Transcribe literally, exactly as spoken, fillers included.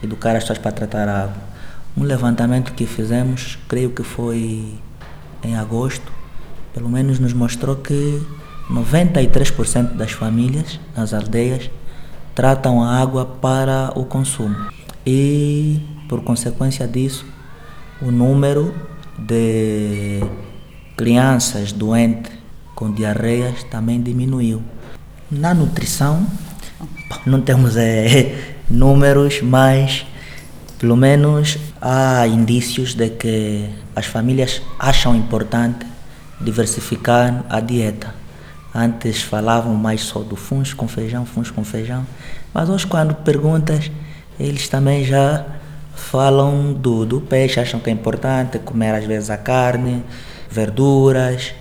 educar as pessoas para tratar a água. Um levantamento que fizemos, creio que foi em agosto, pelo menos nos mostrou que noventa e três por cento das famílias nas aldeias tratam a água para o consumo. E, por consequência disso, o número de crianças doentes com diarreias também diminuiu. Na nutrição, não temos é, números, mas pelo menos há indícios de que as famílias acham importante diversificar a dieta. Antes falavam mais só do funcho com feijão, funcho com feijão, mas hoje quando perguntas, eles também já falam do, do peixe, acham que é importante comer às vezes a carne, verduras,